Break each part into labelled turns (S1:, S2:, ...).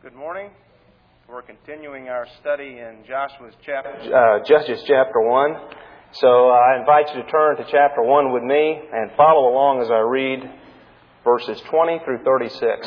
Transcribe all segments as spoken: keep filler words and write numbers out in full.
S1: Good morning. We're continuing our study in Joshua's chapter, uh, Judges chapter one. So uh, I invite you to turn to chapter one with me and follow along as I read verses twenty through thirty-six.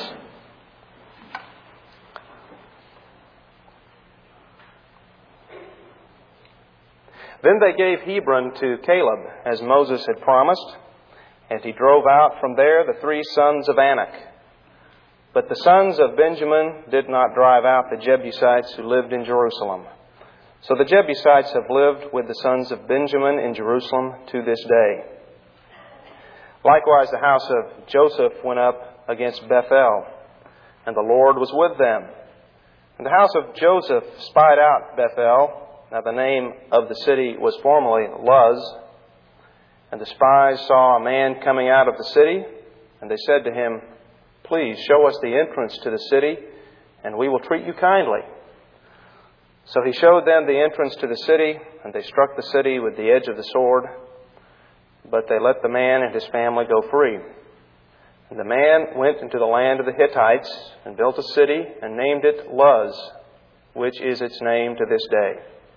S1: Then they gave Hebron to Caleb, as Moses had promised, and he drove out from there the three sons of Anak. But the sons of Benjamin did not drive out the Jebusites who lived in Jerusalem. So the Jebusites have lived with the sons of Benjamin in Jerusalem to this day. Likewise, the house of Joseph went up against Bethel, and the Lord was with them. And the house of Joseph spied out Bethel. Now the name of the city was formerly Luz. And the spies saw a man coming out of the city, and they said to him, "Please show us the entrance to the city, and we will treat you kindly." So he showed them the entrance to the city, and they struck the city with the edge of the sword. But they let the man and his family go free. And the man went into the land of the Hittites and built a city and named it Luz, which is its name to this day.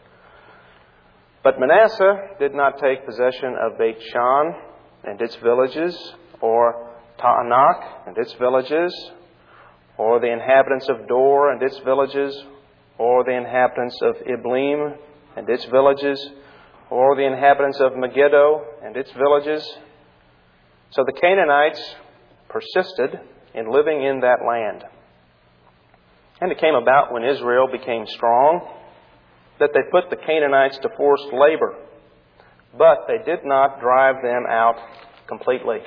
S1: But Manasseh did not take possession of Beit Shan and its villages, or Taanach and its villages, or the inhabitants of Dor and its villages, or the inhabitants of Iblim and its villages, or the inhabitants of Megiddo and its villages. So the Canaanites persisted in living in that land. And it came about when Israel became strong that they put the Canaanites to forced labor, but they did not drive them out completely.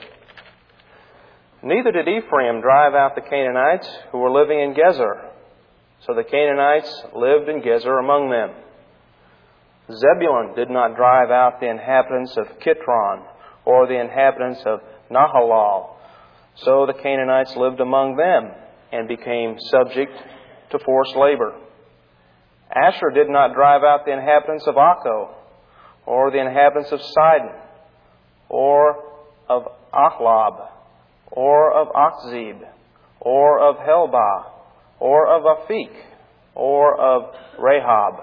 S1: Neither did Ephraim drive out the Canaanites who were living in Gezer. So the Canaanites lived in Gezer among them. Zebulun did not drive out the inhabitants of Kitron or the inhabitants of Nahalal. So the Canaanites lived among them and became subject to forced labor. Asher did not drive out the inhabitants of Akko or the inhabitants of Sidon or of Achlab, or of Achzib, or of Helbah, or of Aphik, or of Rahab.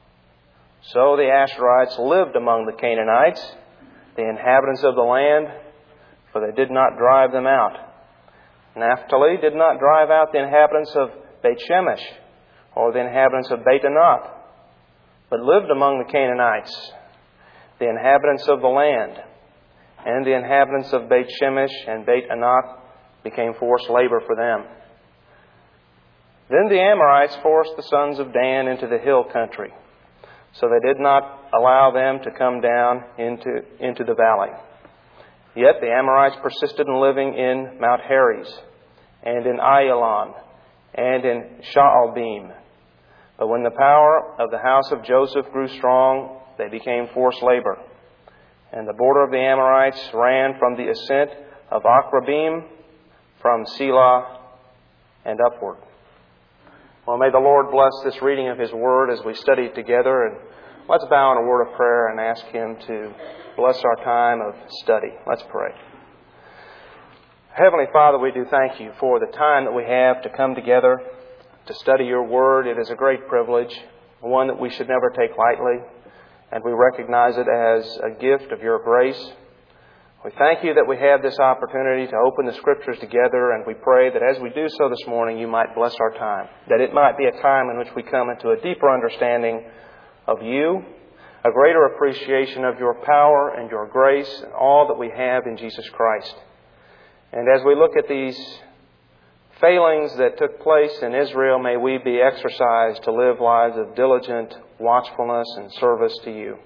S1: So the Asherites lived among the Canaanites, the inhabitants of the land, for they did not drive them out. Naphtali did not drive out the inhabitants of Beit Shemesh, or the inhabitants of Beit Anath, but lived among the Canaanites, the inhabitants of the land. And the inhabitants of Beit Shemesh and Beit Anath became forced labor for them. Then the Amorites forced the sons of Dan into the hill country, so they did not allow them to come down into, into the valley. Yet the Amorites persisted in living in Mount Heres, and in Ayalon, and in Shaalbim. But when the power of the house of Joseph grew strong, they became forced labor. And the border of the Amorites ran from the ascent of Akrabim, from Selah, and upward. Well, may the Lord bless this reading of His Word as we study it together. And let's bow in a word of prayer and ask Him to bless our time of study. Let's pray. Heavenly Father, we do thank You for the time that we have to come together to study Your Word. It is a great privilege, one that we should never take lightly. And we recognize it as a gift of Your grace. We thank You that we have this opportunity to open the Scriptures together, and we pray that as we do so this morning, You might bless our time, that it might be a time in which we come into a deeper understanding of You, a greater appreciation of Your power and Your grace and all that we have in Jesus Christ. And as we look at these failings that took place in Israel, may we be exercised to live lives of diligent watchfulness and service to You.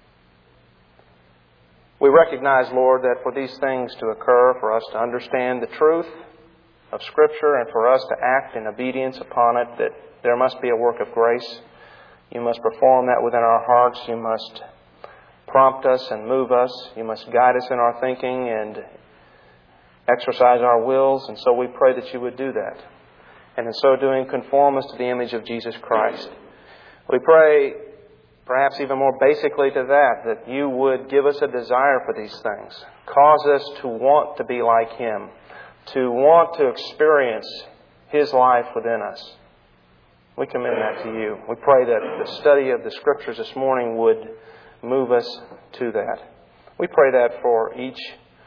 S1: We recognize, Lord, that for these things to occur, for us to understand the truth of Scripture and for us to act in obedience upon it, that there must be a work of grace. You must perform that within our hearts. You must prompt us and move us. You must guide us in our thinking and exercise our wills. And so we pray that You would do that. And in so doing, conform us to the image of Jesus Christ. We pray, perhaps even more basically to that, that You would give us a desire for these things. Cause us to want to be like Him, to want to experience His life within us. We commend that to you. We pray that the study of the Scriptures this morning would move us to that. We pray that for each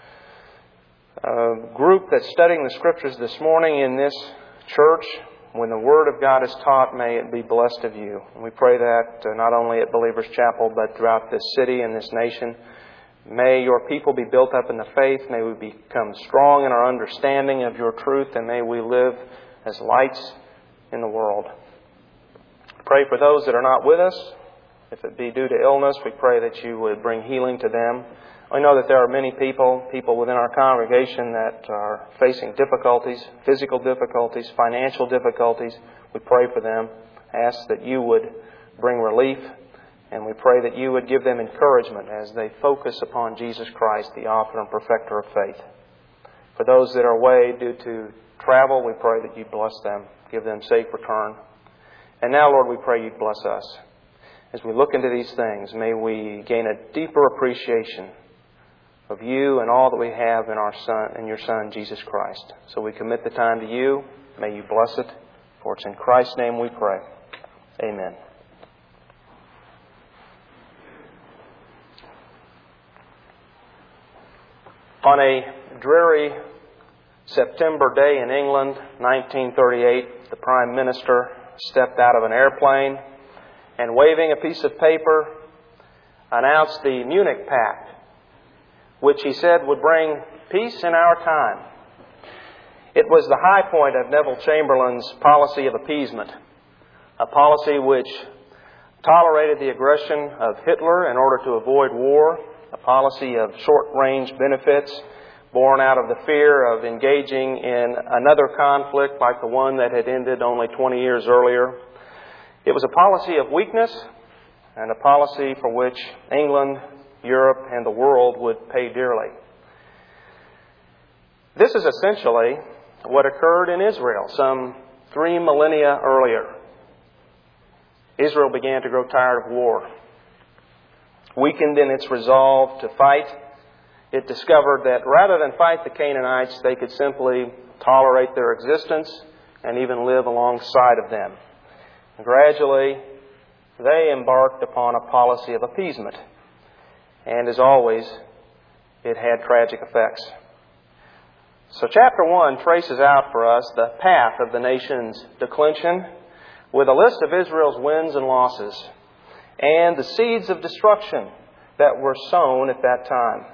S1: uh, group that's studying the Scriptures this morning in this church. When the Word of God is taught, may it be blessed of you. And we pray that uh, not only at Believers Chapel, but throughout this city and this nation. May your people be built up in the faith. May we become strong in our understanding of your truth. And may we live as lights in the world. Pray for those that are not with us. If it be due to illness, we pray that you would bring healing to them. I know that there are many people, people within our congregation that are facing difficulties, physical difficulties, financial difficulties. We pray for them. Ask that you would bring relief, and we pray that you would give them encouragement as they focus upon Jesus Christ, the author and perfecter of faith. For those that are away due to travel, we pray that you bless them, give them safe return. And now, Lord, we pray you'd bless us. As we look into these things, may we gain a deeper appreciation of you and all that we have in our Son and your Son, Jesus Christ. So we commit the time to you. May you bless it. For it's in Christ's name we pray. Amen. On a dreary September day in England, nineteen thirty-eight, the Prime Minister stepped out of an airplane and, waving a piece of paper, announced the Munich Pact, which he said would bring peace in our time. It was the high point of Neville Chamberlain's policy of appeasement, a policy which tolerated the aggression of Hitler in order to avoid war, a policy of short-range benefits born out of the fear of engaging in another conflict like the one that had ended only twenty years earlier. It was a policy of weakness and a policy for which England, Europe, and the world would pay dearly. This is essentially what occurred in Israel some three millennia earlier. Israel began to grow tired of war. Weakened in its resolve to fight, it discovered that rather than fight the Canaanites, they could simply tolerate their existence and even live alongside of them. And gradually, they embarked upon a policy of appeasement. And as always, it had tragic effects. So chapter one traces out for us the path of the nation's declension with a list of Israel's wins and losses and the seeds of destruction that were sown at that time.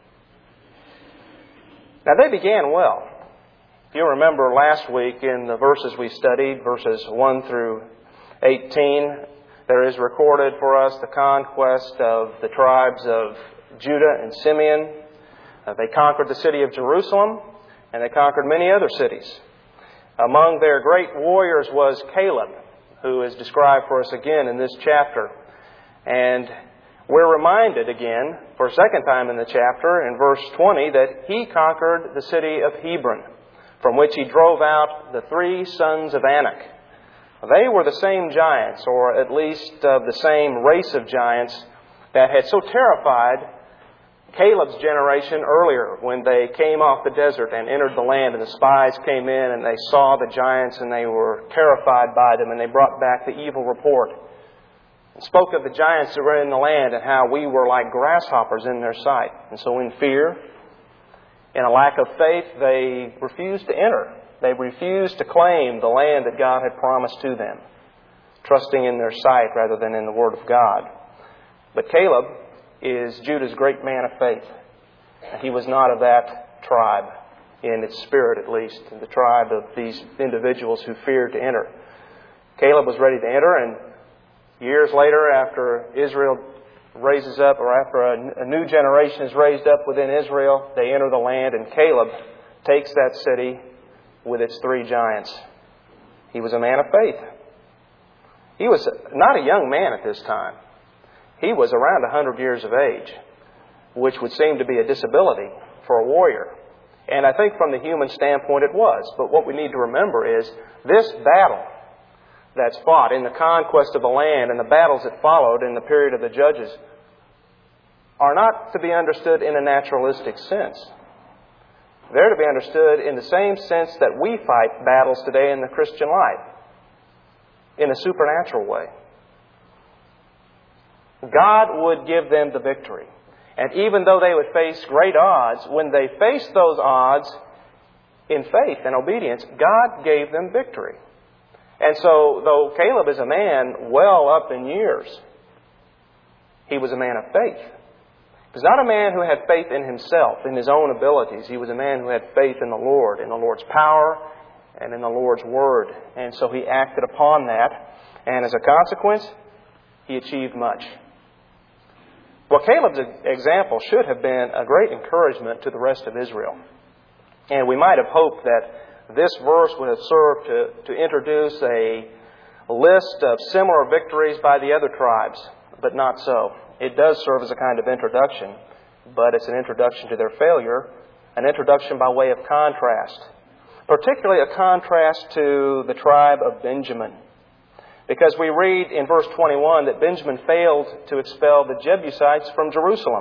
S1: Now, they began well. If you remember last week in the verses we studied, verses one through eighteen, there is recorded for us the conquest of the tribes of Judah and Simeon. Uh, they conquered the city of Jerusalem, and they conquered many other cities. Among their great warriors was Caleb, who is described for us again in this chapter. And we're reminded again, for a second time in the chapter, in verse twenty, that he conquered the city of Hebron, from which he drove out the three sons of Anak. They were the same giants, or at least of the same race of giants, that had so terrified Caleb's generation earlier when they came off the desert and entered the land, and the spies came in and they saw the giants and they were terrified by them, and they brought back the evil report. Spoke of the giants that were in the land and how we were like grasshoppers in their sight. And so in fear, in a lack of faith, they refused to enter. They refused to claim the land that God had promised to them, trusting in their sight rather than in the Word of God. But Caleb is Judah's great man of faith. He was not of that tribe, in its spirit at least, the tribe of these individuals who feared to enter. Caleb was ready to enter, and years later, after Israel raises up, or after a, a new generation is raised up within Israel, they enter the land, and Caleb takes that city with its three giants. He was a man of faith. He was not a young man at this time. He was around one hundred years of age, which would seem to be a disability for a warrior. And I think from the human standpoint it was. But what we need to remember is this battle that's fought in the conquest of the land and the battles that followed in the period of the Judges are not to be understood in a naturalistic sense. They're to be understood in the same sense that we fight battles today in the Christian life. in a supernatural way. God would give them the victory. And even though they would face great odds, when they faced those odds in faith and obedience, God gave them victory. And so, though Caleb is a man well up in years, he was a man of faith. He was not a man who had faith in himself, in his own abilities. He was a man who had faith in the Lord, in the Lord's power, and in the Lord's Word. And so he acted upon that, and as a consequence, he achieved much. Well, Caleb's example should have been a great encouragement to the rest of Israel. And we might have hoped that this verse would have served to, to introduce a list of similar victories by the other tribes, but not so. It does serve as a kind of introduction, but it's an introduction to their failure, an introduction by way of contrast, particularly a contrast to the tribe of Benjamin. Because we read in verse twenty-one that Benjamin failed to expel the Jebusites from Jerusalem.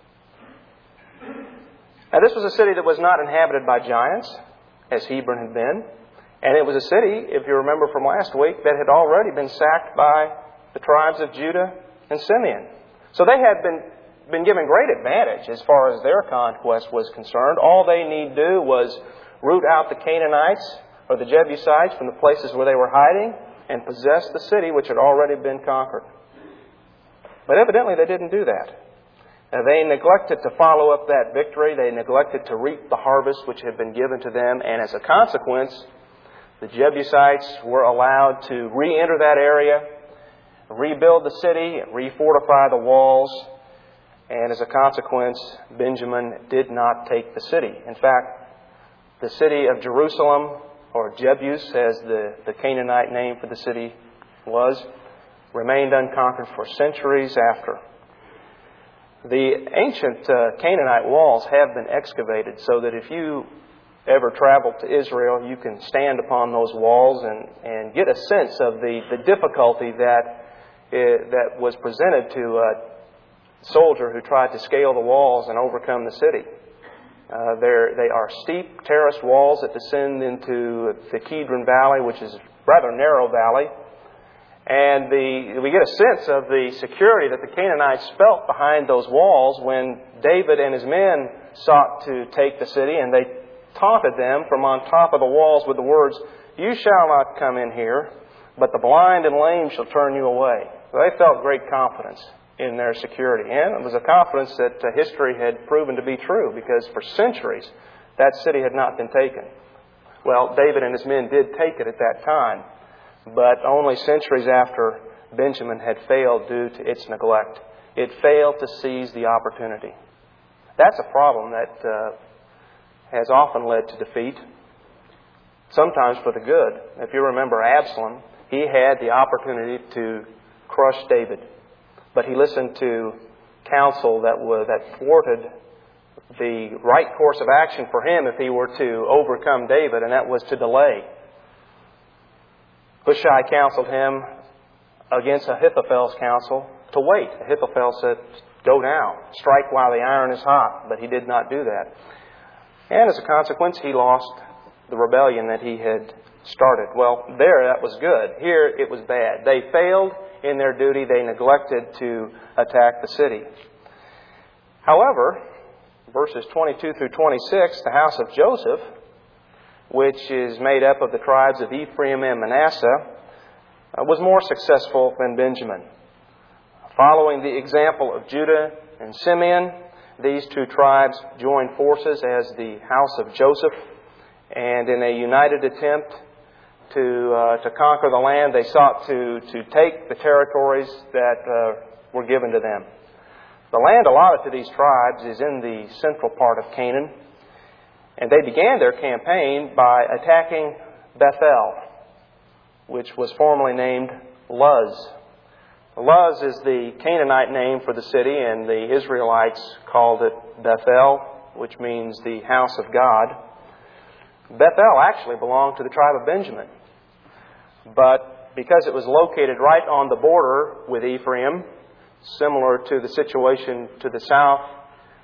S1: Now, this was a city that was not inhabited by giants, as Hebron had been. And it was a city, if you remember from last week, that had already been sacked by the tribes of Judah and Simeon. So they had been, been given great advantage as far as their conquest was concerned. All they need do was root out the Canaanites or the Jebusites from the places where they were hiding and possess the city which had already been conquered. But evidently they didn't do that. Now, they neglected to follow up that victory. They neglected to reap the harvest which had been given to them. And as a consequence, the Jebusites were allowed to re-enter that area, rebuild the city, refortify the walls. And as a consequence, Benjamin did not take the city. In fact, the city of Jerusalem, or Jebus, as the, the Canaanite name for the city was, remained unconquered for centuries after. The ancient uh, Canaanite walls have been excavated so that if you ever travel to Israel, you can stand upon those walls and, and get a sense of the, the difficulty that, uh, that was presented to a soldier who tried to scale the walls and overcome the city. Uh, they are steep, terraced walls that descend into the Kidron Valley, which is a rather narrow valley. And the, we get a sense of the security that the Canaanites felt behind those walls when David and his men sought to take the city, and they taunted them from on top of the walls with the words, "You shall not come in here, but the blind and lame shall turn you away." So they felt great confidence in their security. And it was a confidence that uh, history had proven to be true, because for centuries that city had not been taken. Well, David and his men did take it at that time, but only centuries after Benjamin had failed due to its neglect. It failed to seize the opportunity. That's a problem that uh, has often led to defeat, sometimes for the good. If you remember Absalom, he had the opportunity to crush David, but he listened to counsel that was, that thwarted the right course of action for him if he were to overcome David, and that was to delay. Hushai counseled him against Ahithophel's counsel to wait. Ahithophel said, "Go now, strike while the iron is hot," but he did not do that. And as a consequence, he lost the rebellion that he had started. Well, there that was good. Here it was bad. They failed in their duty. They neglected to attack the city. However, verses twenty-two through twenty-six, the house of Joseph, which is made up of the tribes of Ephraim and Manasseh, was more successful than Benjamin. Following the example of Judah and Simeon, these two tribes joined forces as the house of Joseph, and in a united attempt to uh, to conquer the land, they sought to, to take the territories that uh, were given to them. The land allotted to these tribes is in the central part of Canaan, and they began their campaign by attacking Bethel, which was formerly named Luz. Luz is the Canaanite name for the city, and the Israelites called it Bethel, which means the house of God. Bethel actually belonged to the tribe of Benjamin, but because it was located right on the border with Ephraim, similar to the situation to the south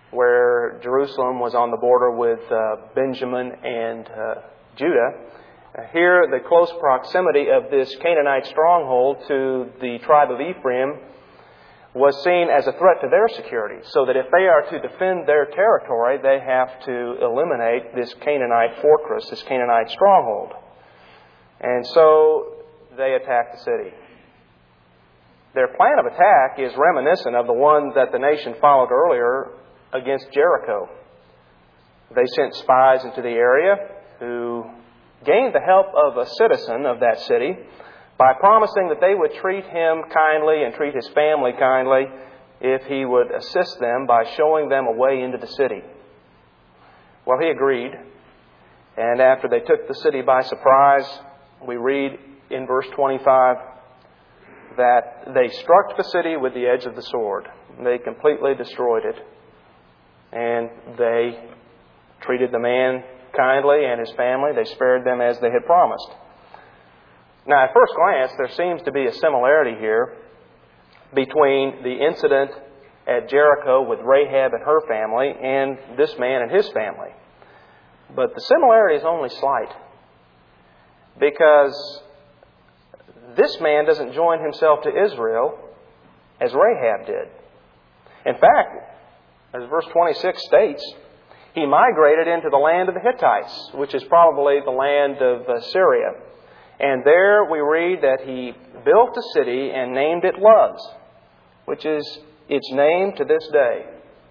S1: where Jerusalem was on the border with uh, Benjamin and uh, Judah, Here, the close proximity of this Canaanite stronghold to the tribe of Ephraim was seen as a threat to their security, so that if they are to defend their territory, they have to eliminate this Canaanite fortress, this Canaanite stronghold. And so they attack the city. Their plan of attack is reminiscent of the one that the nation followed earlier against Jericho. They sent spies into the area who gained the help of a citizen of that city by promising that they would treat him kindly and treat his family kindly if he would assist them by showing them a way into the city. Well, he agreed, and after they took the city by surprise, we read in verse twenty-five that they struck the city with the edge of the sword. They completely destroyed it, and they treated the man kindly and his family. They spared them as they had promised. Now, at first glance, there seems to be a similarity here between the incident at Jericho with Rahab and her family and this man and his family. But the similarity is only slight, because this man doesn't join himself to Israel as Rahab did. In fact, as verse twenty-six states, he migrated into the land of the Hittites, which is probably the land of uh, Syria. And there we read that he built a city and named it Luz, which is its name to this day.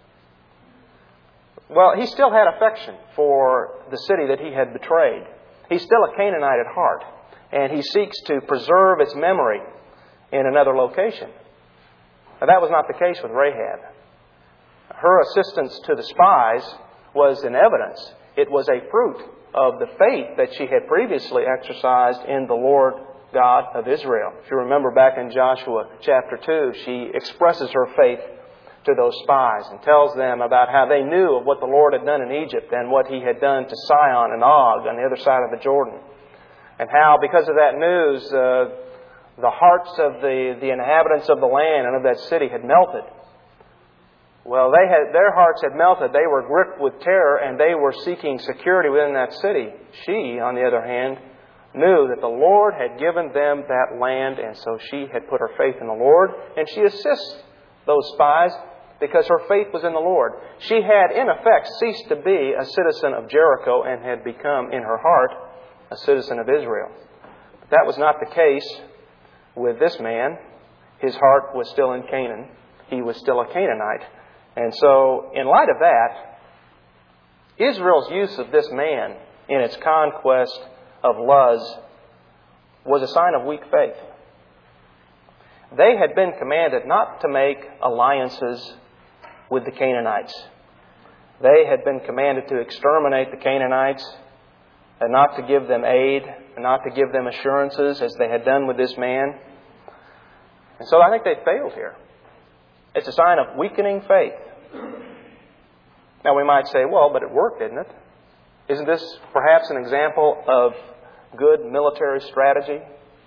S1: Well, he still had affection for the city that he had betrayed. He's still a Canaanite at heart, and he seeks to preserve its memory in another location. Now, that was not the case with Rahab. Her assistance to the spies was an evidence. It was a fruit of the faith that she had previously exercised in the Lord God of Israel. If you remember back in Joshua chapter two, she expresses her faith to those spies and tells them about how they knew of what the Lord had done in Egypt and what He had done to Sihon and Og on the other side of the Jordan. And how, because of that news, uh, the hearts of the, the inhabitants of the land and of that city had melted. Well, they had, their hearts had melted. They were gripped with terror, and they were seeking security within that city. She, on the other hand, knew that the Lord had given them that land, and so she had put her faith in the Lord, and she assists those spies because her faith was in the Lord. She had, in effect, ceased to be a citizen of Jericho and had become, in her heart, a citizen of Israel. But that was not the case with this man. His heart was still in Canaan. He was still a Canaanite. And so, in light of that, Israel's use of this man in its conquest of Luz was a sign of weak faith. They had been commanded not to make alliances with the Canaanites. They had been commanded to exterminate the Canaanites and not to give them aid, and not to give them assurances as they had done with this man. And so I think they failed here. It's a sign of weakening faith. Now we might say, well, but it worked, didn't it? Isn't this perhaps an example of good military strategy?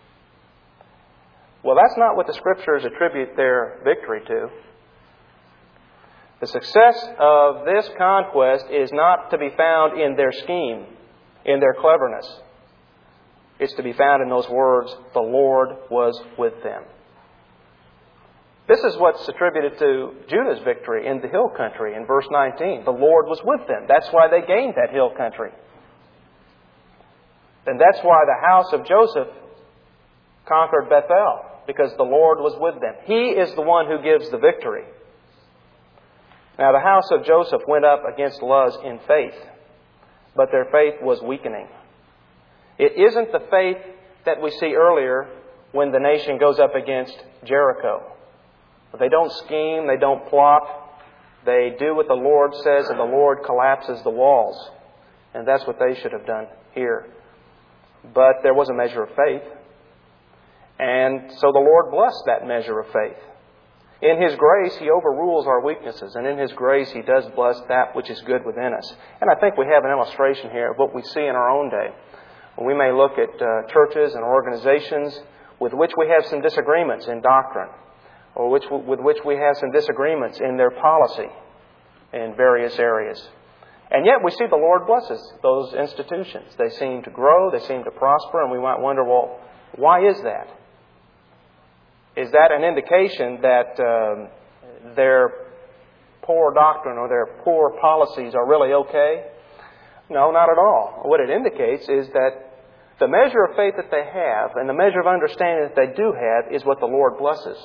S1: Well, that's not what the Scriptures attribute their victory to. The success of this conquest is not to be found in their scheme, in their cleverness. It's to be found in those words, the Lord was with them. This is what's attributed to Judah's victory in the hill country in verse nineteen. The Lord was with them. That's why they gained that hill country. And that's why the house of Joseph conquered Bethel, because the Lord was with them. He is the one who gives the victory. Now, the house of Joseph went up against Luz in faith, but their faith was weakening. It isn't the faith that we see earlier when the nation goes up against Jericho. They don't scheme, they don't plot. They do what the Lord says, and the Lord collapses the walls. And that's what they should have done here. But there was a measure of faith. And so the Lord blessed that measure of faith. In His grace, He overrules our weaknesses. And in His grace, He does bless that which is good within us. And I think we have an illustration here of what we see in our own day. We may look at uh, churches and organizations with which we have some disagreements in doctrine, or which, with which we have some disagreements in their policy in various areas. And yet we see the Lord blesses those institutions. They seem to grow, they seem to prosper, and we might wonder, well, why is that? Is that an indication that um, their poor doctrine or their poor policies are really okay? No, not at all. What it indicates is that the measure of faith that they have and the measure of understanding that they do have is what the Lord blesses.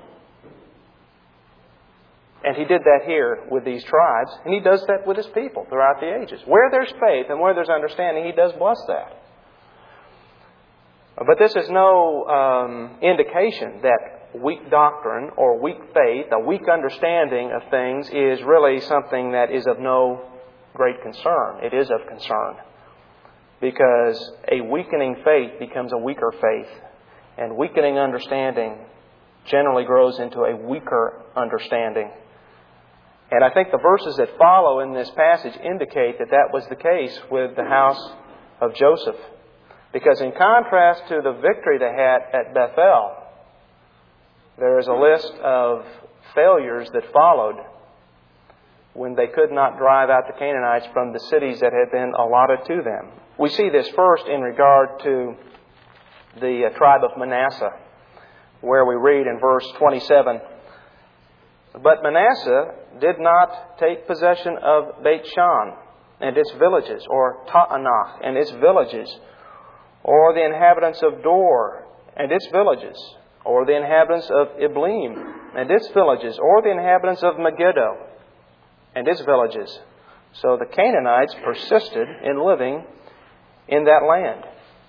S1: And He did that here with these tribes, and He does that with His people throughout the ages. Where there's faith and where there's understanding, He does bless that. But this is no um, indication that weak doctrine or weak faith, a weak understanding of things is really something that is of no great concern. It is of concern. Because a weakening faith becomes a weaker faith. And weakening understanding generally grows into a weaker understanding. And I think the verses that follow in this passage indicate that that was the case with the house of Joseph. Because in contrast to the victory they had at Bethel, there is a list of failures that followed when they could not drive out the Canaanites from the cities that had been allotted to them. We see this first in regard to the uh, tribe of Manasseh, where we read in verse twenty-seven, "But Manasseh did not take possession of Beth-shan and its villages, or Ta'anach and its villages, or the inhabitants of Dor and its villages, or the inhabitants of Ibleam and its villages, or the inhabitants of Megiddo and its villages." So the Canaanites persisted in living in that land.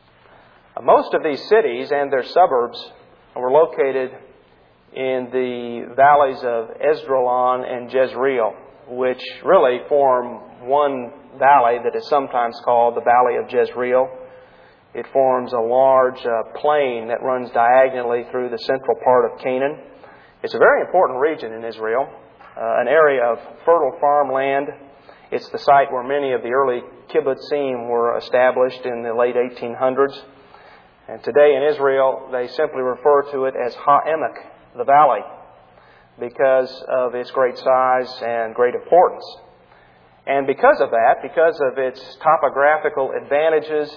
S1: Most of these cities and their suburbs were located in the valleys of Esdraelon and Jezreel, which really form one valley that is sometimes called the Valley of Jezreel. It forms a large uh, plain that runs diagonally through the central part of Canaan. It's a very important region in Israel, uh, an area of fertile farmland. It's the site where many of the early kibbutzim were established in the late eighteen hundreds. And today in Israel, they simply refer to it as Ha-Emek, the valley, because of its great size and great importance. And because of that, because of its topographical advantages,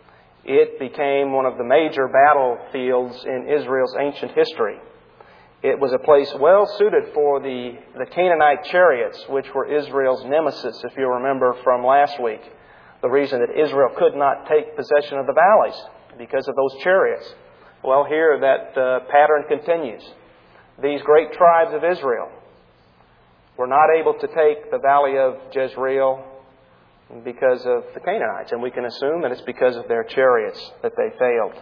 S1: it became one of the major battlefields in Israel's ancient history. It was a place well suited for the, the Canaanite chariots, which were Israel's nemesis, if you remember from last week. The reason that Israel could not take possession of the valleys, because of those chariots. Well, here that uh, pattern continues. These great tribes of Israel were not able to take the valley of Jezreel because of the Canaanites. And we can assume that it's because of their chariots that they failed.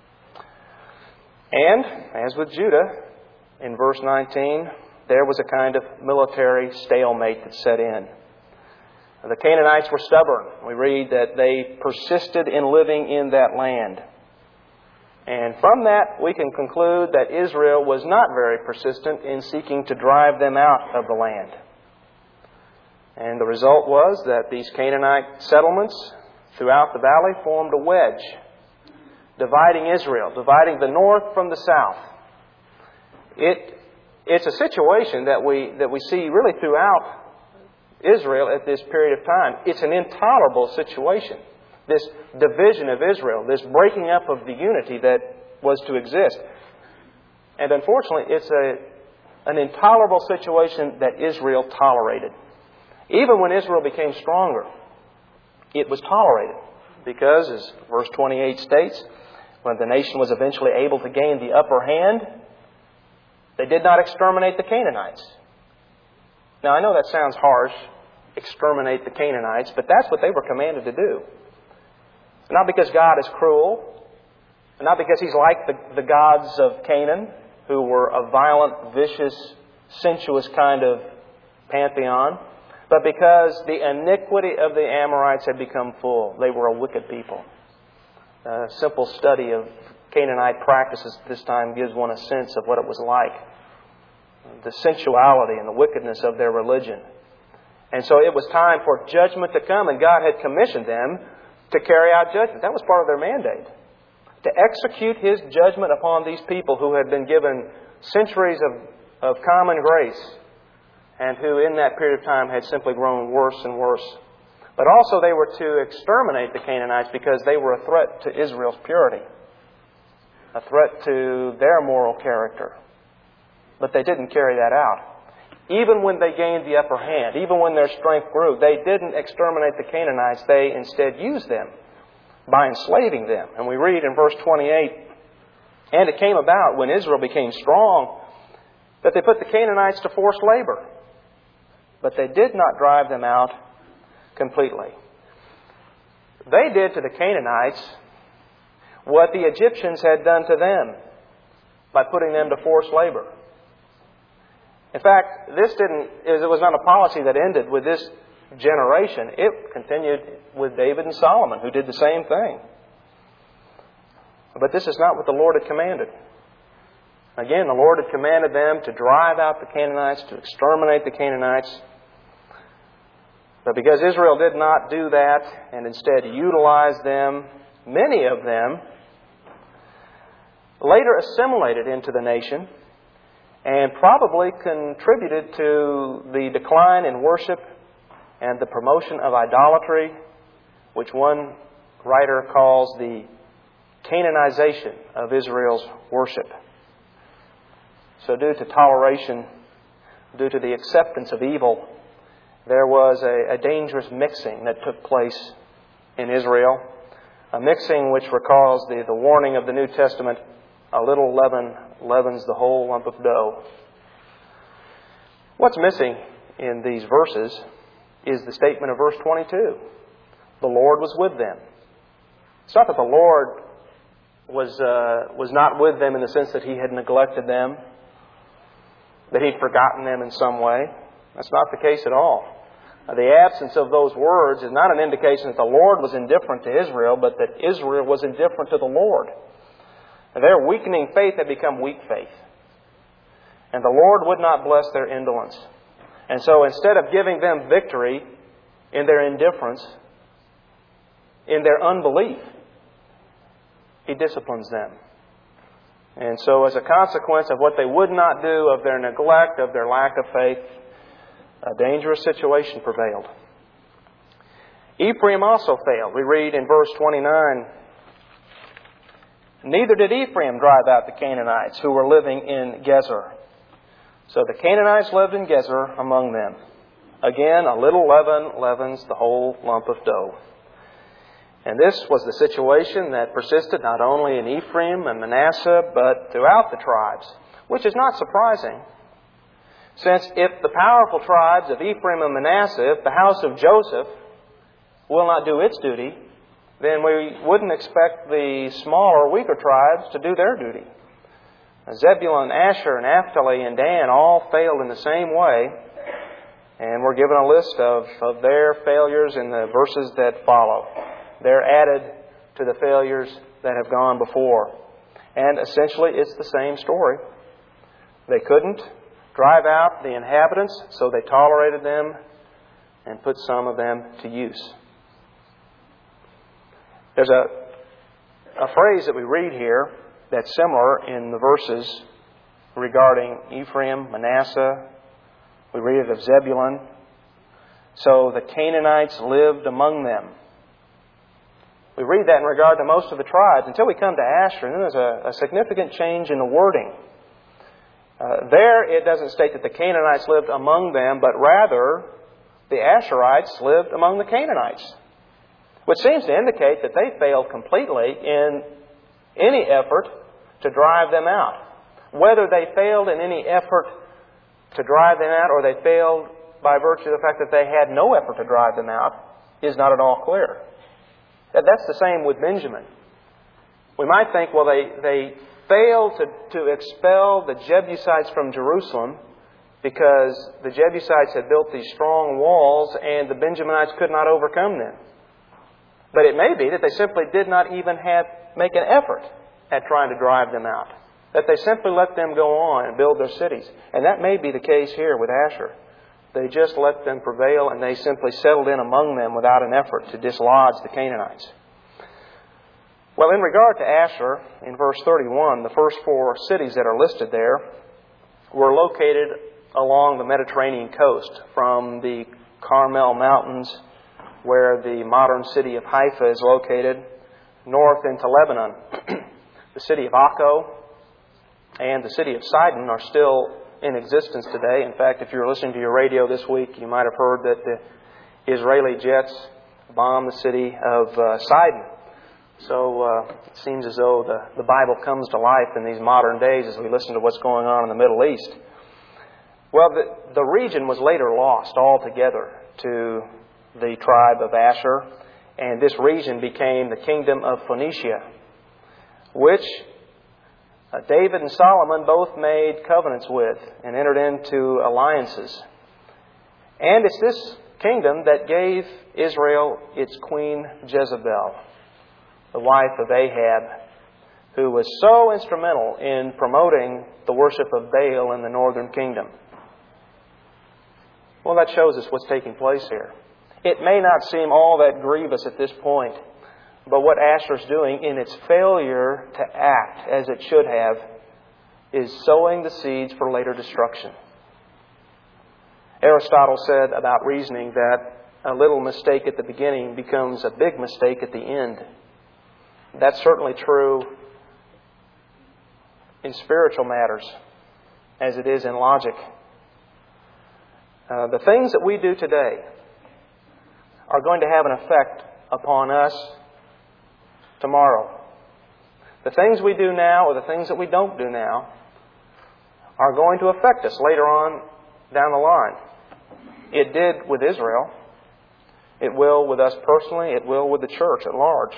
S1: And, as with Judah, in verse nineteen, there was a kind of military stalemate that set in. The Canaanites were stubborn. We read that they persisted in living in that land. And from that, we can conclude that Israel was not very persistent in seeking to drive them out of the land. And the result was that these Canaanite settlements throughout the valley formed a wedge, dividing Israel, dividing the north from the south. It, it's a situation that we, that we see really throughout Israel at this period of time. It's an intolerable situation. This division of Israel, this breaking up of the unity that was to exist. And unfortunately, it's a, an intolerable situation that Israel tolerated. Even when Israel became stronger, it was tolerated. Because, as verse twenty-eight states, when the nation was eventually able to gain the upper hand, they did not exterminate the Canaanites. Now, I know that sounds harsh, exterminate the Canaanites, but that's what they were commanded to do. Not because God is cruel, not because He's like the, the gods of Canaan, who were a violent, vicious, sensuous kind of pantheon, but because the iniquity of the Amorites had become full. They were a wicked people. A simple study of Canaanite practices at this time gives one a sense of what it was like. The sensuality and the wickedness of their religion. And so it was time for judgment to come, and God had commissioned them to carry out judgment. That was part of their mandate. To execute His judgment upon these people who had been given centuries of, of common grace, and who in that period of time had simply grown worse and worse But also they were to exterminate the Canaanites because they were a threat to Israel's purity, a threat to their moral character. But they didn't carry that out. Even when they gained the upper hand, even when their strength grew, they didn't exterminate the Canaanites. They instead used them by enslaving them. And we read in verse twenty-eight, "And it came about when Israel became strong that they put the Canaanites to forced labor. But they did not drive them out completely." They did to the Canaanites what the Egyptians had done to them by putting them to forced labor. In fact, this didn't, it was not a policy that ended with this generation. It continued with David and Solomon, who did the same thing. But this is not what the Lord had commanded. Again, the Lord had commanded them to drive out the Canaanites, to exterminate the Canaanites. But because Israel did not do that and instead utilized them, many of them later assimilated into the nation and probably contributed to the decline in worship and the promotion of idolatry, which one writer calls the Canaanization of Israel's worship. So due to toleration, due to the acceptance of evil, there was a, a dangerous mixing that took place in Israel, a mixing which recalls the, the warning of the New Testament, "A little leaven leavens the whole lump of dough." What's missing in these verses is the statement of verse twenty-two. The Lord was with them. It's not that the Lord was uh, was not with them in the sense that He had neglected them, that He'd forgotten them in some way. That's not the case at all. The absence of those words is not an indication that the Lord was indifferent to Israel, but that Israel was indifferent to the Lord. Their weakening faith had become weak faith. And the Lord would not bless their indolence. And so instead of giving them victory in their indifference, in their unbelief, He disciplines them. And so as a consequence of what they would not do, of their neglect, of their lack of faith, a dangerous situation prevailed. Ephraim also failed. We read in verse twenty-nine, "Neither did Ephraim drive out the Canaanites who were living in Gezer." So the Canaanites lived in Gezer among them. Again, a little leaven leavens the whole lump of dough. And this was the situation that persisted not only in Ephraim and Manasseh, but throughout the tribes, which is not surprising. Since if the powerful tribes of Ephraim and Manasseh, if the house of Joseph will not do its duty, then we wouldn't expect the smaller, weaker tribes to do their duty. Zebulun, Asher, Naphtali, and Dan all failed in the same way. And we're given a list of, of their failures in the verses that follow. They're added to the failures that have gone before. And essentially it's the same story. They couldn't drive out the inhabitants, so they tolerated them and put some of them to use. There's a, a phrase that we read here that's similar in the verses regarding Ephraim, Manasseh. We read it of Zebulun. So the Canaanites lived among them. We read that in regard to most of the tribes until we come to Asher, and then there's a, a significant change in the wording. Uh, there it doesn't state that the Canaanites lived among them, but rather the Asherites lived among the Canaanites, which seems to indicate that they failed completely in any effort to drive them out. Whether they failed in any effort to drive them out or they failed by virtue of the fact that they had no effort to drive them out is not at all clear. That's the same with Benjamin. We might think, well, they, they failed to, to expel the Jebusites from Jerusalem because the Jebusites had built these strong walls and the Benjaminites could not overcome them. But it may be that they simply did not even have make an effort at trying to drive them out. That they simply let them go on and build their cities. And that may be the case here with Asher. They just let them prevail and they simply settled in among them without an effort to dislodge the Canaanites. Well, in regard to Asher, in verse thirty-one, the first four cities that are listed there were located along the Mediterranean coast, from the Carmel Mountains where the modern city of Haifa is located, north into Lebanon. The city of Akko and the city of Sidon are still in existence today. In fact, if you were listening to your radio this week, you might have heard that the Israeli jets bombed the city of uh, Sidon. So uh, it seems as though the, the Bible comes to life in these modern days as we listen to what's going on in the Middle East. Well, the, the region was later lost altogether to the tribe of Asher, and this region became the kingdom of Phoenicia, which uh, David and Solomon both made covenants with and entered into alliances. And it's this kingdom that gave Israel its queen Jezebel, the wife of Ahab, who was so instrumental in promoting the worship of Baal in the northern kingdom. Well, that shows us what's taking place here. It may not seem all that grievous at this point, but what Asher's doing in its failure to act as it should have is sowing the seeds for later destruction. Aristotle said about reasoning that a little mistake at the beginning becomes a big mistake at the end. That's certainly true in spiritual matters as it is in logic. Uh, the things that we do today are going to have an effect upon us tomorrow. The things we do now or the things that we don't do now are going to affect us later on down the line. It did with Israel. It will with us personally. It will with the church at large.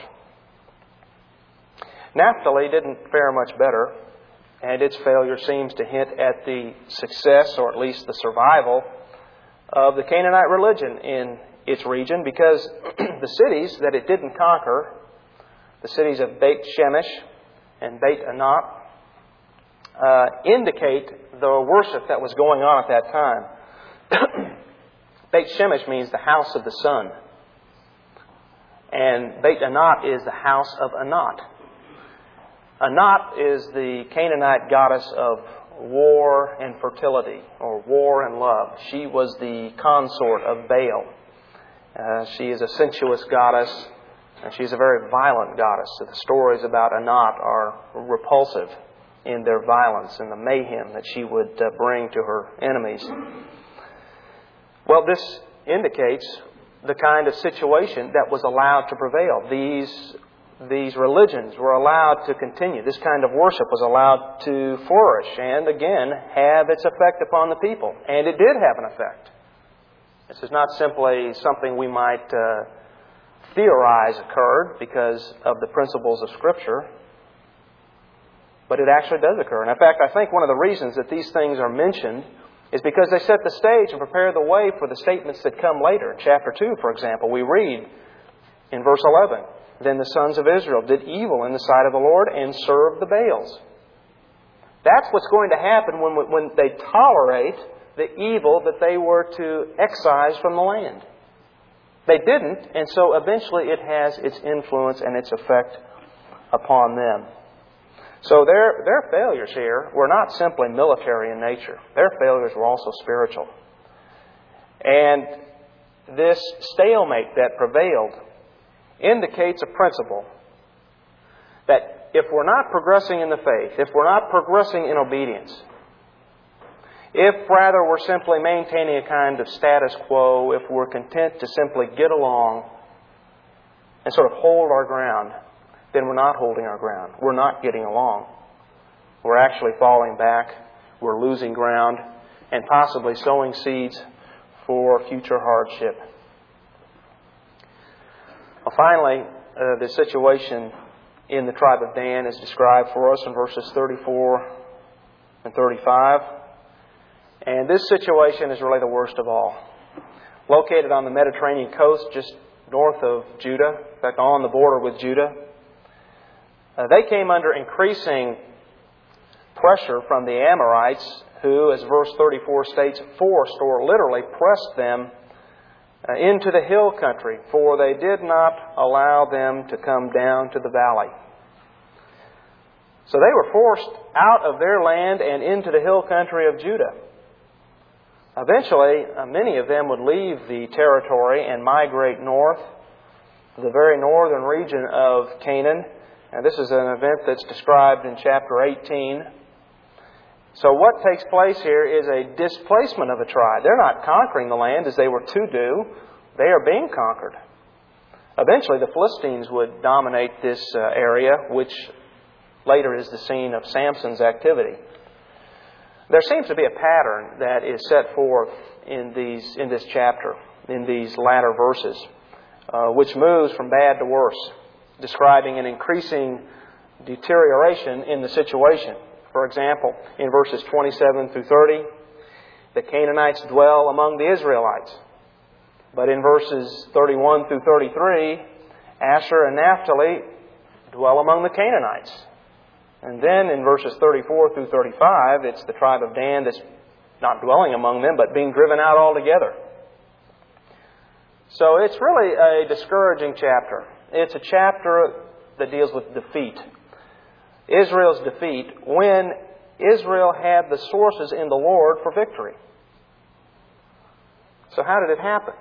S1: Naphtali didn't fare much better, and its failure seems to hint at the success, or at least the survival, of the Canaanite religion in its region, because the cities that it didn't conquer, the cities of Beit Shemesh and Beit Anat, uh, indicate the worship that was going on at that time. Beit Shemesh means the house of the sun, and Beit Anat is the house of Anat. Anat is the Canaanite goddess of war and fertility, or war and love. She was the consort of Baal. Uh, she is a sensuous goddess, and she's a very violent goddess. So the stories about Anat are repulsive in their violence and the mayhem that she would uh, bring to her enemies. Well, this indicates the kind of situation that was allowed to prevail. These These religions were allowed to continue. This kind of worship was allowed to flourish and, again, have its effect upon the people. And it did have an effect. This is not simply something we might uh, theorize occurred because of the principles of Scripture, but it actually does occur. And in fact, I think one of the reasons that these things are mentioned is because they set the stage and prepare the way for the statements that come later. In chapter two, for example, we read in verse eleven, "Then the sons of Israel did evil in the sight of the Lord and served the Baals." That's what's going to happen when, when they tolerate the evil that they were to excise from the land. They didn't, and so eventually it has its influence and its effect upon them. So their, their failures here were not simply military in nature. Their failures were also spiritual. And this stalemate that prevailed indicates a principle that if we're not progressing in the faith, if we're not progressing in obedience, if rather we're simply maintaining a kind of status quo, if we're content to simply get along and sort of hold our ground, then we're not holding our ground. We're not getting along. We're actually falling back. We're losing ground and possibly sowing seeds for future hardship. Well, finally, uh, the situation in the tribe of Dan is described for us in verses thirty-four and thirty-five. And this situation is really the worst of all. Located on the Mediterranean coast, just north of Judah, in fact, on the border with Judah, uh, they came under increasing pressure from the Amorites, who, as verse thirty-four states, forced or literally pressed them Uh, into the hill country, for they did not allow them to come down to the valley. So they were forced out of their land and into the hill country of Judah. Eventually, uh, many of them would leave the territory and migrate north, to the very northern region of Canaan. And this is an event that's described in chapter eighteen. So what takes place here is a displacement of a tribe. They're not conquering the land as they were to do. They are being conquered. Eventually, the Philistines would dominate this uh, area, which later is the scene of Samson's activity. There seems to be a pattern that is set forth in these in this chapter, in these latter verses, uh, which moves from bad to worse, describing an increasing deterioration in the situation. For example, in verses twenty-seven through thirty, the Canaanites dwell among the Israelites. But in verses thirty-one through thirty-three, Asher and Naphtali dwell among the Canaanites. And then in verses thirty-four through thirty-five, it's the tribe of Dan that's not dwelling among them, but being driven out altogether. So it's really a discouraging chapter. It's a chapter that deals with defeat. Israel's defeat when Israel had the sources in the Lord for victory. So how did it happen?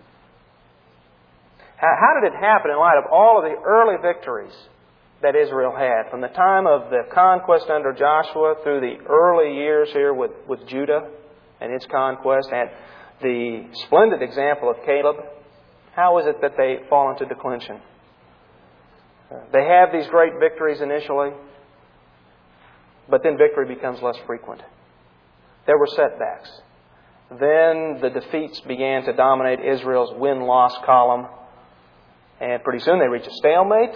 S1: How did it happen in light of all of the early victories that Israel had, from the time of the conquest under Joshua through the early years here with, with Judah and its conquest, and the splendid example of Caleb? How is it that they fall into declension? They have these great victories initially, but then victory becomes less frequent. There were setbacks. Then the defeats began to dominate Israel's win-loss column, and pretty soon they reach a stalemate.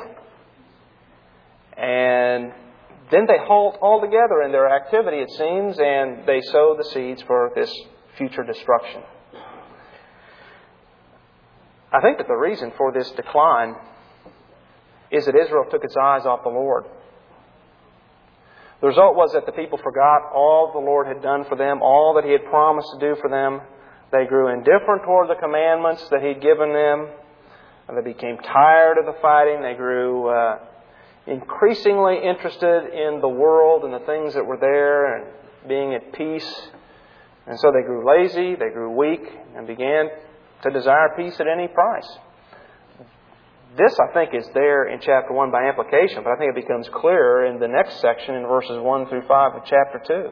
S1: And then they halt altogether in their activity, it seems, and they sow the seeds for this future destruction. I think that the reason for this decline is that Israel took its eyes off the Lord. The result was that the people forgot all the Lord had done for them, all that He had promised to do for them. They grew indifferent toward the commandments that He'd given them. They became tired of the fighting. They grew uh, increasingly interested in the world and the things that were there and being at peace. And so they grew lazy, they grew weak, and began to desire peace at any price. This, I think, is there in chapter one by implication, but I think it becomes clearer in the next section in verses one through five of chapter two.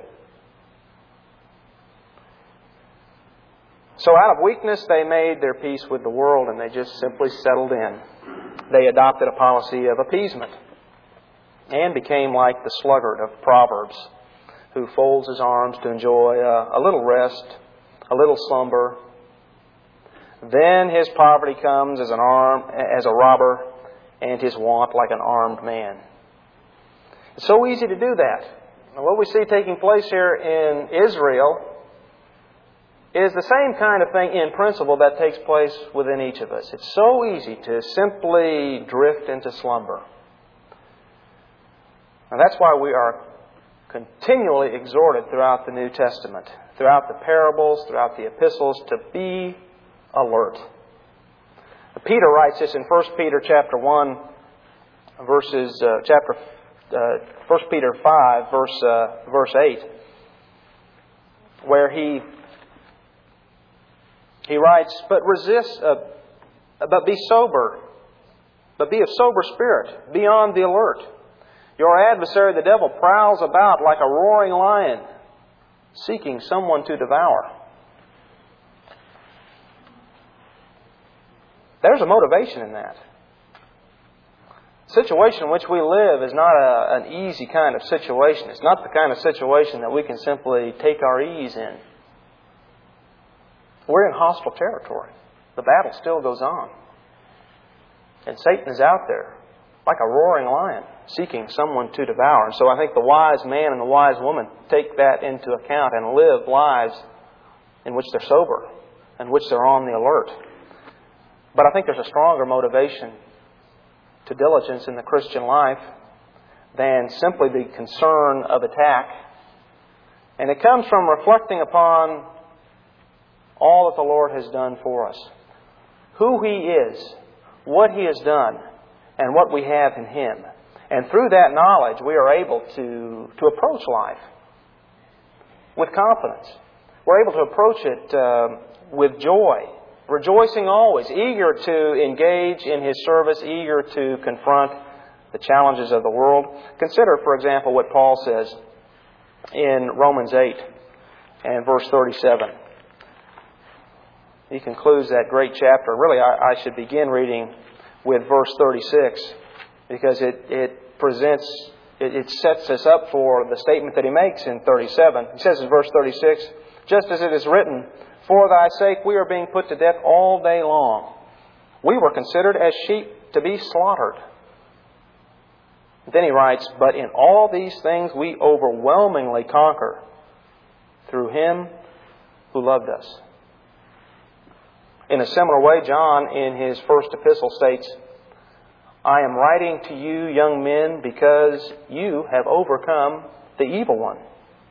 S1: So out of weakness, they made their peace with the world, and they just simply settled in. They adopted a policy of appeasement and became like the sluggard of Proverbs, who folds his arms to enjoy a, a little rest, a little slumber. Then his poverty comes as an arm, as a robber, and his want like an armed man. It's so easy to do that. And what we see taking place here in Israel is the same kind of thing in principle that takes place within each of us. It's so easy to simply drift into slumber. And that's why we are continually exhorted throughout the New Testament, throughout the parables, throughout the epistles, to be alert. Peter writes this in First Peter chapter one, verses uh, chapter uh, First Peter five, verse uh, verse eight, where he he writes, "But resist, uh, but be sober, but be of sober spirit, be on the alert. Your adversary, the devil, prowls about like a roaring lion, seeking someone to devour." There's a motivation in that. The situation in which we live is not a, an easy kind of situation. It's not the kind of situation that we can simply take our ease in. We're in hostile territory. The battle still goes on. And Satan is out there like a roaring lion, seeking someone to devour. And so I think the wise man and the wise woman take that into account and live lives in which they're sober, in which they're on the alert. But I think there's a stronger motivation to diligence in the Christian life than simply the concern of attack. And it comes from reflecting upon all that the Lord has done for us. Who He is, what He has done, and what we have in Him. And through that knowledge, we are able to, to approach life with confidence. we're able to approach it uh, with joy, rejoicing always, eager to engage in His service, eager to confront the challenges of the world. Consider, for example, what Paul says in Romans eight and verse thirty-seven. He concludes that great chapter. Really, I, I should begin reading with verse thirty-six because it, it presents, it, it sets us up for the statement that he makes in thirty-seven. He says in verse thirty-six, just as it is written, for thy sake we are being put to death all day long. We were considered as sheep to be slaughtered. Then he writes, but in all these things we overwhelmingly conquer through Him who loved us. In a similar way, John, in his first epistle, states, I am writing to you, young men, because you have overcome the evil one.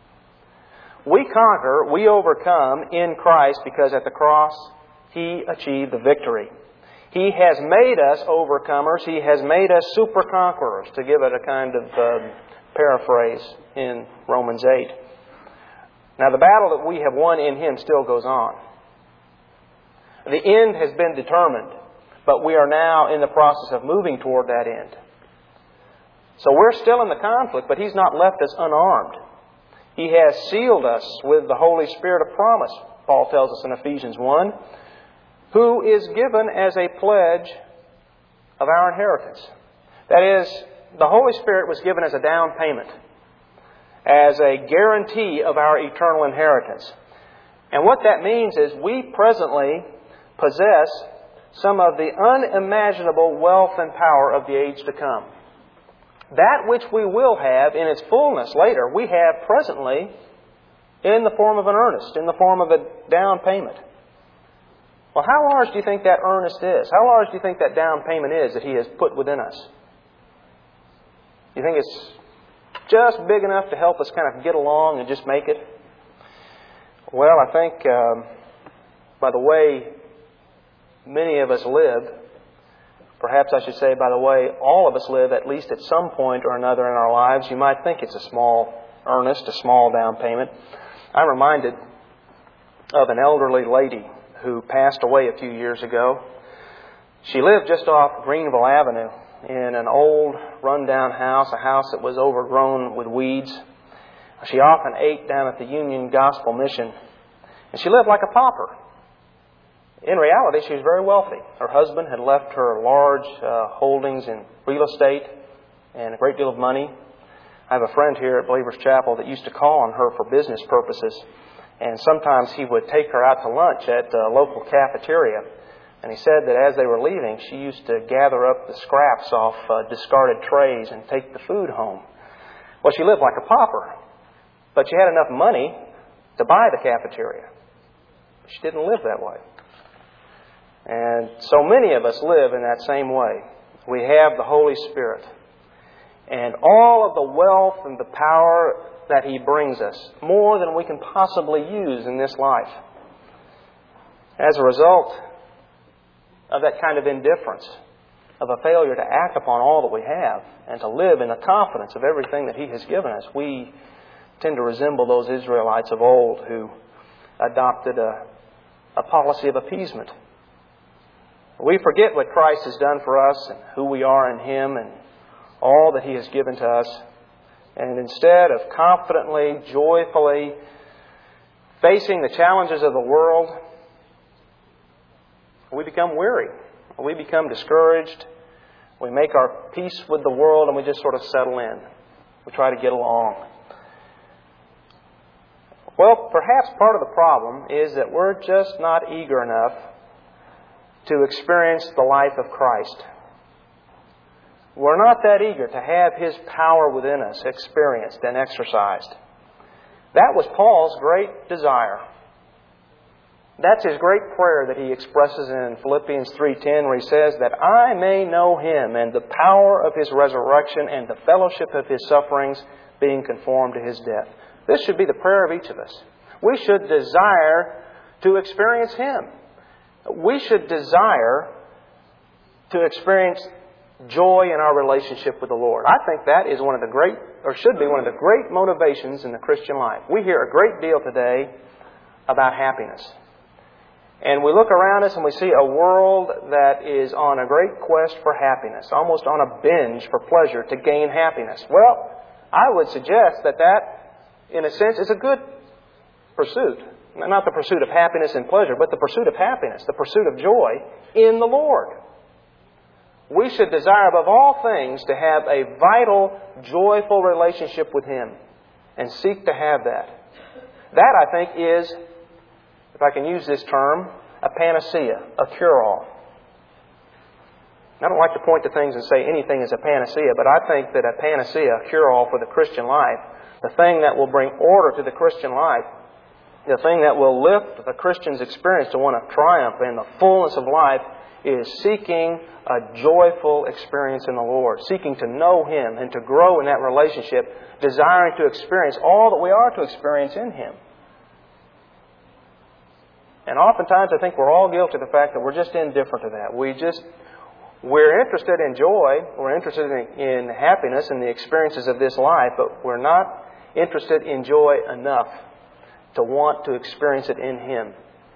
S1: We conquer, we overcome in Christ because at the cross He achieved the victory. He has made us overcomers. He has made us super conquerors, to give it a kind of uh, paraphrase in Romans eight. Now, the battle that we have won in Him still goes on. The end has been determined, but we are now in the process of moving toward that end. So we're still in the conflict, but He's not left us unarmed. He has sealed us with the Holy Spirit of promise, Paul tells us in Ephesians one, who is given as a pledge of our inheritance. That is, the Holy Spirit was given as a down payment, as a guarantee of our eternal inheritance. And what that means is we presently possess some of the unimaginable wealth and power of the age to come. That which we will have in its fullness later, we have presently in the form of an earnest, in the form of a down payment. Well, how large do you think that earnest is? How large do you think that down payment is that He has put within us? You think it's just big enough to help us kind of get along and just make it? Well, I think um, by the way many of us live, perhaps I should say by the way all of us live at least at some point or another in our lives, you might think it's a small earnest, a small down payment. I'm reminded of an elderly lady who passed away a few years ago. She lived just off Greenville Avenue in an old run-down house, a house that was overgrown with weeds. She often ate down at the Union Gospel Mission, and she lived like a pauper. In reality, she was very wealthy. Her husband had left her large uh, holdings in real estate and a great deal of money. I have a friend here at Believers Chapel that used to call on her for business purposes. And sometimes he would take her out to lunch at a local cafeteria. And he said that as they were leaving, she used to gather up the scraps off uh, discarded trays and take the food home. Well, she lived like a pauper, but she had enough money to buy the cafeteria. She didn't live that way. And so many of us live in that same way. We have the Holy Spirit. And all of the wealth and the power that He brings us, more than we can possibly use in this life. As a result of that kind of indifference, of a failure to act upon all that we have, and to live in the confidence of everything that He has given us, we tend to resemble those Israelites of old who adopted a, a policy of appeasement. We forget what Christ has done for us and who we are in Him and all that He has given to us. And instead of confidently, joyfully facing the challenges of the world, we become weary. We become discouraged. We make our peace with the world and we just sort of settle in. We try to get along. Well, perhaps part of the problem is that we're just not eager enough to experience the life of Christ. We're not that eager to have His power within us experienced and exercised. That was Paul's great desire. That's his great prayer that he expresses in Philippians three ten, where he says, that I may know Him and the power of His resurrection and the fellowship of His sufferings, being conformed to His death. This should be the prayer of each of us. We should desire to experience Him. We should desire to experience joy in our relationship with the Lord. I think that is one of the great, or should be one of the great motivations in the Christian life. We hear a great deal today about happiness. And we look around us and we see a world that is on a great quest for happiness, almost on a binge for pleasure to gain happiness. Well, I would suggest that that, in a sense, is a good pursuit. Not the pursuit of happiness and pleasure, but the pursuit of happiness, the pursuit of joy in the Lord. We should desire above all things to have a vital, joyful relationship with Him and seek to have that. That, I think, is, if I can use this term, a panacea, a cure-all. I don't like to point to things and say anything is a panacea, but I think that a panacea, a cure-all for the Christian life, the thing that will bring order to the Christian life, the thing that will lift the Christian's experience to one of triumph and the fullness of life, is seeking a joyful experience in the Lord, seeking to know Him and to grow in that relationship, desiring to experience all that we are to experience in Him. And oftentimes I think we're all guilty of the fact that we're just indifferent to that. We just, we're interested in joy, we're interested in, in happiness and the experiences of this life, but we're not interested in joy enough to want to experience it in Him.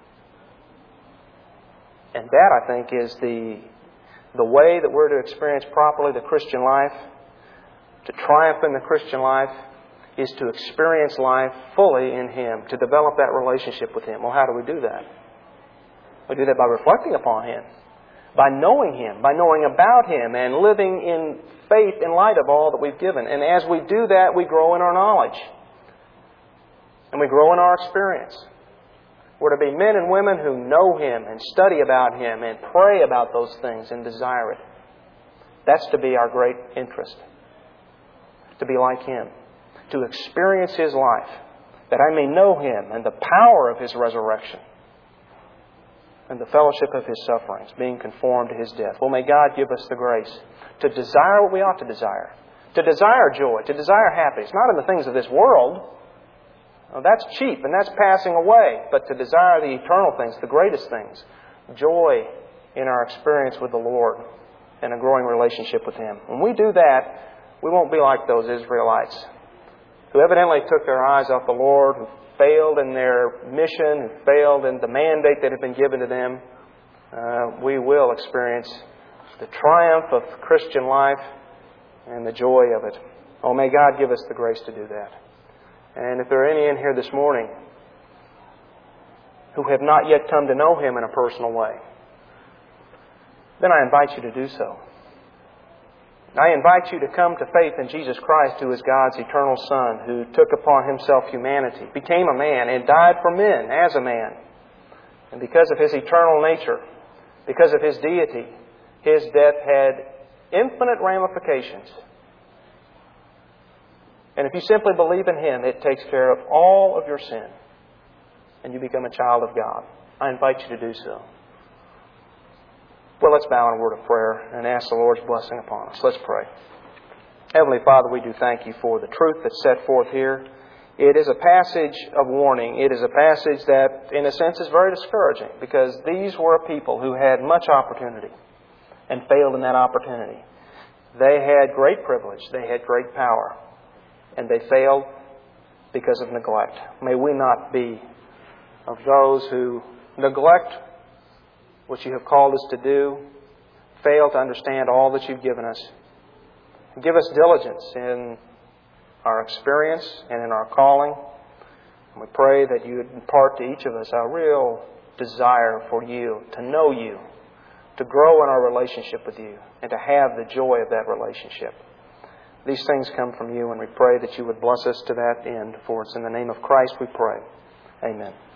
S1: And that, I think, is the, the way that we're to experience properly the Christian life, to triumph in the Christian life, is to experience life fully in Him, to develop that relationship with Him. Well, how do we do that? We do that by reflecting upon Him, by knowing Him, by knowing about Him, and living in faith in light of all that we've given. And as we do that, we grow in our knowledge, and we grow in our experience. We're to be men and women who know Him and study about Him and pray about those things and desire it. That's to be our great interest. To be like Him. To experience His life. That I may know Him and the power of His resurrection. And the fellowship of His sufferings, being conformed to His death. Well, may God give us the grace to desire what we ought to desire. To desire joy. To desire happiness. Not in the things of this world. Well, that's cheap and that's passing away. But to desire the eternal things, the greatest things. Joy in our experience with the Lord and a growing relationship with Him. When we do that, we won't be like those Israelites who evidently took their eyes off the Lord, who failed in their mission, who failed in the mandate that had been given to them. Uh, we will experience the triumph of Christian life and the joy of it. Oh, may God give us the grace to do that. And if there are any in here this morning who have not yet come to know Him in a personal way, then I invite you to do so. I invite you to come to faith in Jesus Christ, who is God's eternal Son, who took upon Himself humanity, became a man, and died for men as a man. And because of His eternal nature, because of His deity, His death had infinite ramifications. And if you simply believe in Him, it takes care of all of your sin. And you become a child of God. I invite you to do so. Well, let's bow in a word of prayer and ask the Lord's blessing upon us. Let's pray. Heavenly Father, we do thank You for the truth that's set forth here. It is a passage of warning. It is a passage that, in a sense, is very discouraging, because these were a people who had much opportunity and failed in that opportunity. They had great privilege. They had great power. And they failed because of neglect. May we not be of those who neglect what You have called us to do, fail to understand all that You've given us. Give us diligence in our experience and in our calling. And we pray that You would impart to each of us a real desire for You, to know You, to grow in our relationship with You, and to have the joy of that relationship. These things come from You, and we pray that You would bless us to that end. For it's in the name of Christ we pray. Amen.